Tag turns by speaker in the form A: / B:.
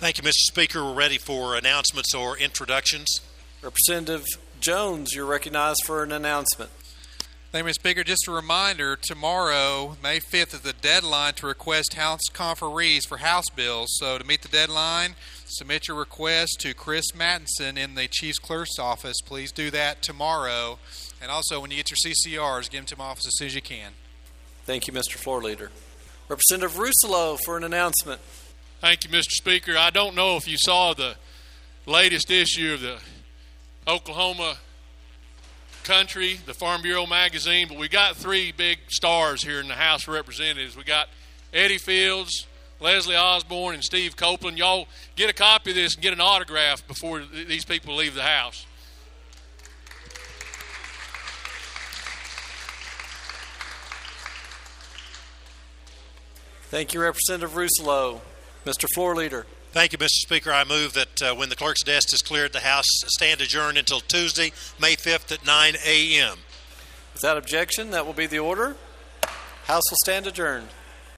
A: Thank you, Mr. Speaker. We're ready for announcements or introductions.
B: Representative Jones, you're recognized for an announcement.
C: Thank you, Mr. Speaker. Just a reminder, tomorrow, May 5th, is the deadline to request House conferees for House bills. So to meet the deadline, submit your request to Chris Mattinson in the Chief's Clerk's office. Please do that tomorrow. And also, when you get your CCRs, get them to my office as soon as you can.
B: Thank you, Mr. Floor Leader. Representative Russolo for an announcement.
D: Thank you, Mr. Speaker. I don't know if you saw the latest issue of the Oklahoma Country, the Farm Bureau magazine, but we got three big stars here in the House of Representatives. We got Eddie Fields, Leslie Osborne, and Steve Copeland. Y'all get a copy of this and get an autograph before these people leave the House.
B: Thank you, Representative Russolo. Mr. Floor Leader.
A: Thank you, Mr. Speaker. I move that when the clerk's desk is cleared, the House stand adjourned until Tuesday, May 5th at 9 a.m.
B: Without objection, that will be the order. House will stand adjourned.